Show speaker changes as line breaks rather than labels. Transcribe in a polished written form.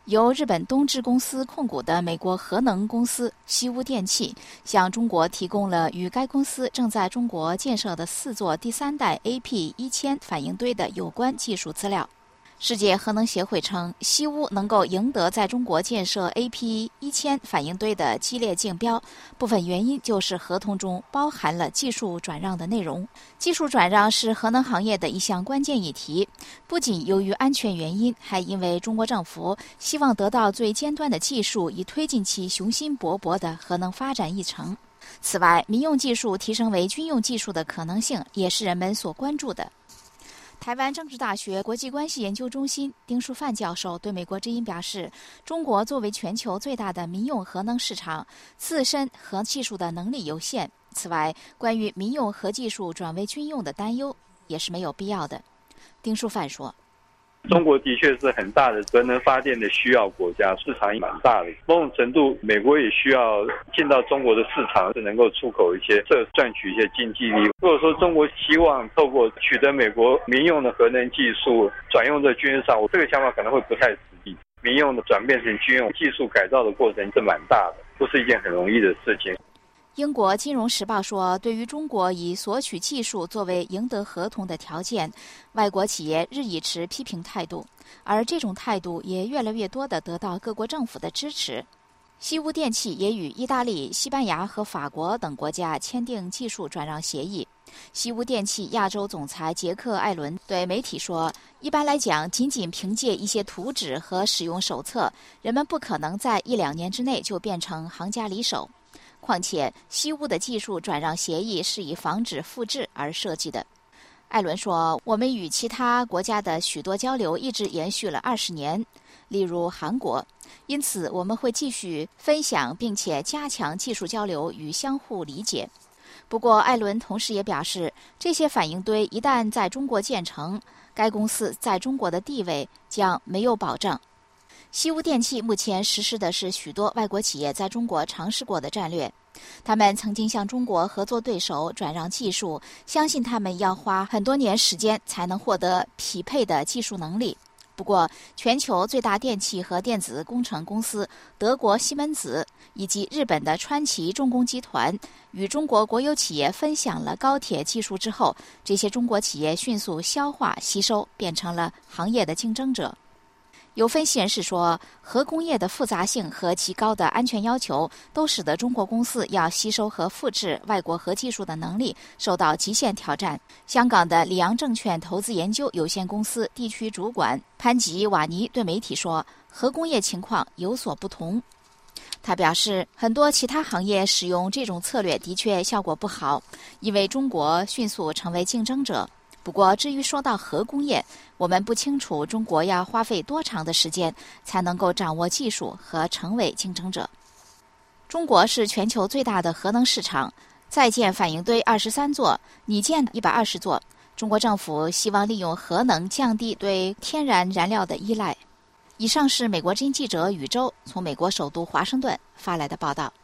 由日本东芝公司控股的美国核能公司西屋电气向中国提供了与该公司正在中国建设的4座第3代 AP1000 反应堆的有关技术资料。世界核能协会称，西屋能够赢得在中国建设 AP1000 反应堆的激烈竞标，部分原因就是合同中包含了技术转让的内容。技术转让是核能行业的一项关键议题，不仅由于安全原因，还因为中国政府希望得到最尖端的技术，以推进其雄心勃勃的核能发展议程。此外，民用技术提升为军用技术的可能性也是人们所关注的。台湾政治大学国际关系研究中心丁树范教授对美国之音表示，中国作为全球最大的民用核能市场，自身核技术的能力有限。此外，关于民用核技术转为军用的担忧也是没有必要的。丁树范说，
中国的确是很大的核能发电的需要国家，市场也蛮大的。某种程度，美国也需要进到中国的市场，是能够出口一些，这赚取一些经济利益。如果说中国希望透过取得美国民用的核能技术转用在军事上，我这个想法可能会不太实际。民用的转变成军用，技术改造的过程是蛮大的，不是一件很容易的事情。
英国金融时报说，对于中国以索取技术作为赢得合同的条件，外国企业日益持批评态度，而这种态度也越来越多地得到各国政府的支持。西屋电气也与意大利、西班牙和法国等国家签订技术转让协议。西屋电气亚洲总裁杰克·艾伦对媒体说，一般来讲，仅仅凭借一些图纸和使用手册，人们不可能在1-2年之内就变成行家里手。况且，西屋的技术转让协议是以防止复制而设计的。艾伦说，我们与其他国家的许多交流一直延续了20年，例如韩国，因此我们会继续分享并且加强技术交流与相互理解。不过，艾伦同时也表示，这些反应堆一旦在中国建成，该公司在中国的地位将没有保障。西屋电气目前实施的是许多外国企业在中国尝试过的战略。他们曾经向中国合作对手转让技术，相信他们要花很多年时间才能获得匹配的技术能力。不过，全球最大电气和电子工程公司德国西门子以及日本的川崎重工集团与中国国有企业分享了高铁技术之后，这些中国企业迅速消化吸收，变成了行业的竞争者。有分析人士说，核工业的复杂性和其高的安全要求都使得中国公司要吸收和复制外国核技术的能力受到极限挑战。香港的里昂证券投资研究有限公司地区主管潘吉瓦尼对媒体说，核工业情况有所不同。他表示，很多其他行业使用这种策略的确效果不好，因为中国迅速成为竞争者。不过，至于说到核工业，我们不清楚中国要花费多长的时间才能够掌握技术和成为竞争者。中国是全球最大的核能市场，在建反应堆23座，拟建120座。中国政府希望利用核能降低对天然燃料的依赖。以上是美国之音记者宇宙从美国首都华盛顿发来的报道。